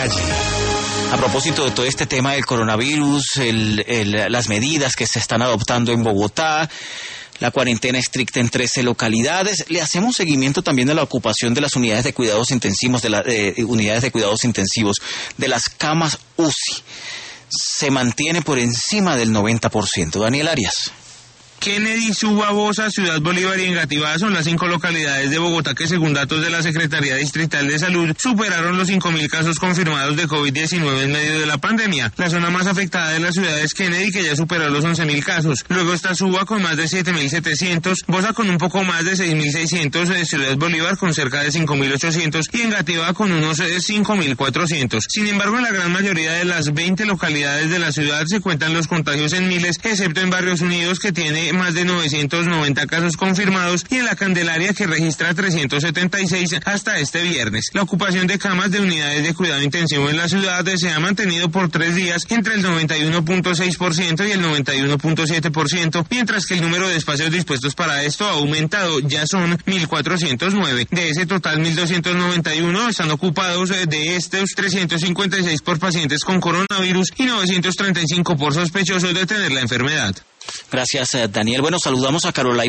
calle. A propósito de todo este tema del coronavirus, las medidas que se están adoptando en Bogotá, la cuarentena estricta en 13 localidades, le hacemos seguimiento también a la ocupación de las unidades de cuidados intensivos, de las camas UCI. Se mantiene por encima del 90%. Daniel Arias. Kennedy, Suba, Bosa, Ciudad Bolívar y Engativá son las 5 localidades de Bogotá que, según datos de la Secretaría Distrital de Salud, superaron los 5.000 casos confirmados de COVID-19 en medio de la pandemia. La zona más afectada de la ciudad es Kennedy, que ya superó los 11.000 casos. Luego está Suba con más de 7.700, Bosa con un poco más de 6.600, Ciudad Bolívar con cerca de 5.800 y Engativá con unos 5.400. Sin embargo, en la gran mayoría de las 20 localidades de la ciudad se cuentan los contagios en miles, excepto en Barrios Unidos, que tiene más de 990 casos confirmados, y en La Candelaria, que registra 376 hasta este viernes. La ocupación de camas de unidades de cuidado intensivo en la ciudad se ha mantenido por 3 días entre el 91.6% y el 91.7%, mientras que el número de espacios dispuestos para esto ha aumentado, ya son 1.409. De ese total, 1.291 están ocupados, de estos 356 por pacientes con coronavirus y 935 por sospechosos de tener la enfermedad. Gracias, Daniel. Bueno, saludamos a Carolina